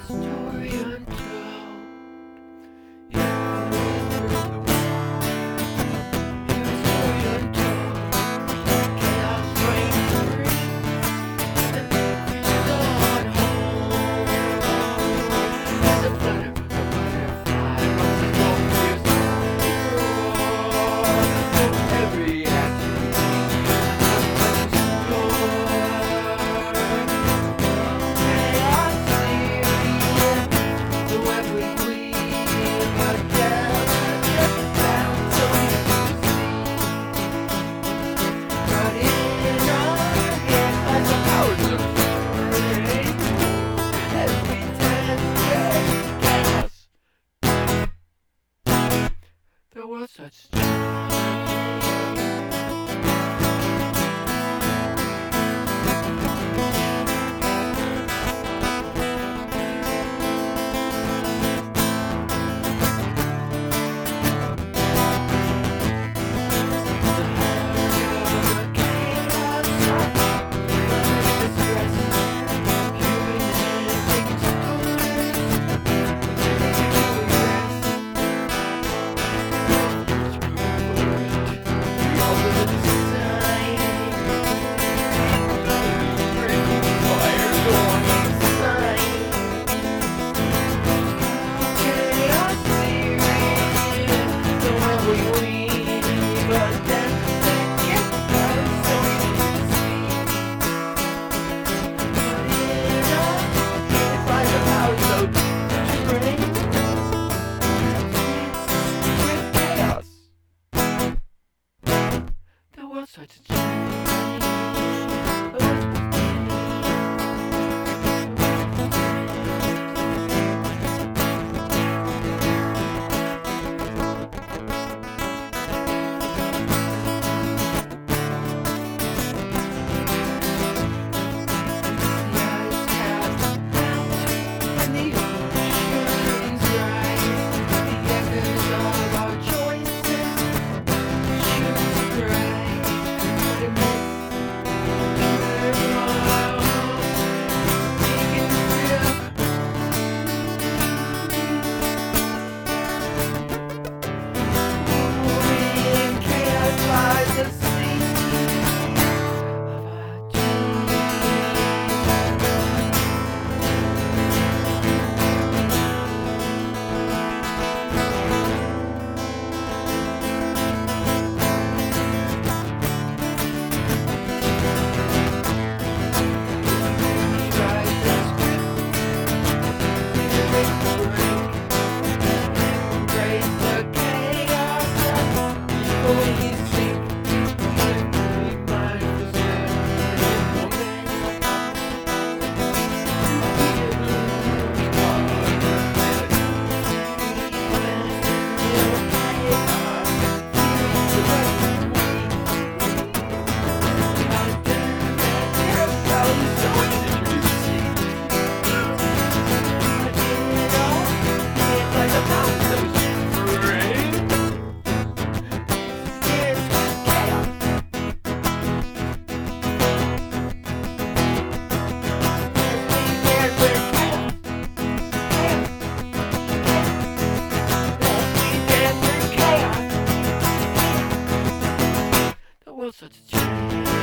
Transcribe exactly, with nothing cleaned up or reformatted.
story untold. Yeah, through the world. Here's a story untold. Chaos reigns supreme, and the creatures on hold. As a flutter, a butterfly rises on fierce roar. Every action touches the core. Chaos theory, the web we weave, but together down so easy to see. But in our hands lies the powers of free. As we transgress chaos, the world such such a such a change.